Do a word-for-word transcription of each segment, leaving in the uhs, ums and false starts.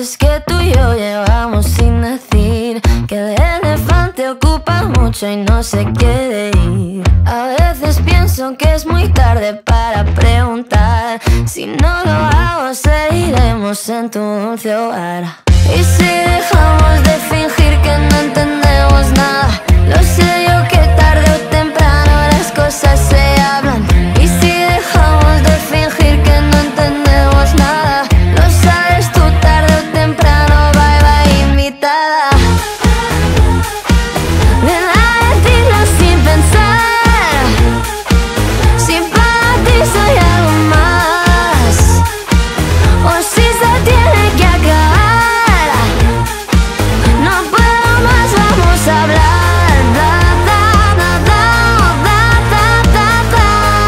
cosas que tú y yo llevamos sin decir, que el elefante ocupa mucho y no se quiere ir. A veces pienso que es muy tarde para preguntar. Si no lo hago, seguiremos en tu dulce hogar. Y si dejamos de fingir que no entendemos nada, lo sé yo que tarde o temprano las cosas se hablan. Y si dejamos de fingir que no entendemos nada, lo sabes tú, tarde o temprano, bye bye invitada. Ven a decirlo sin pensar, si para ti soy algo más, o si se tiene que acabar. No puedo más, vamos a hablar. Da, da, da, da, da, da, da, da.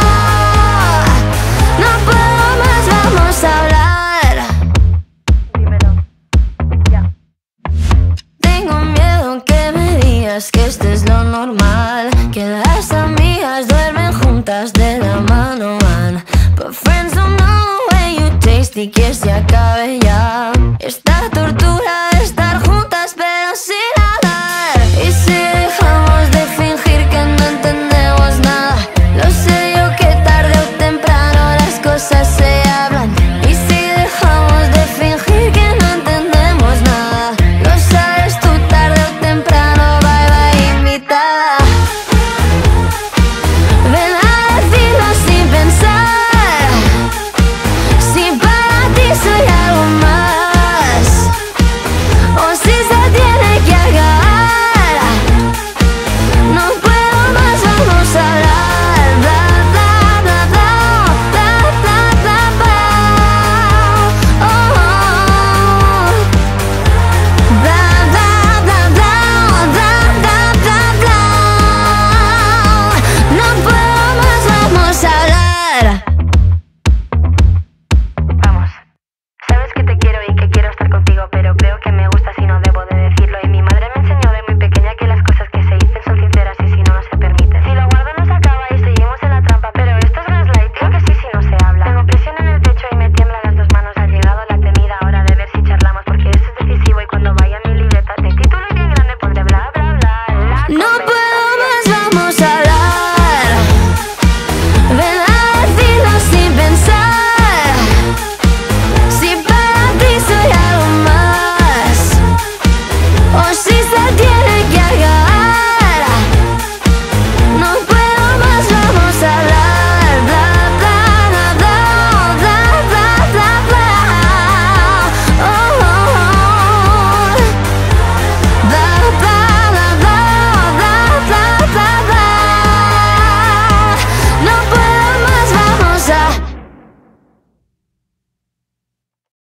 No puedo más, vamos a hablar. Dímelo. Ya. Tengo miedo que me digas que esto es lo normal, que las amigas duermen juntas de la mano van, but friends don't know the way you taste y que se acabe ya. Está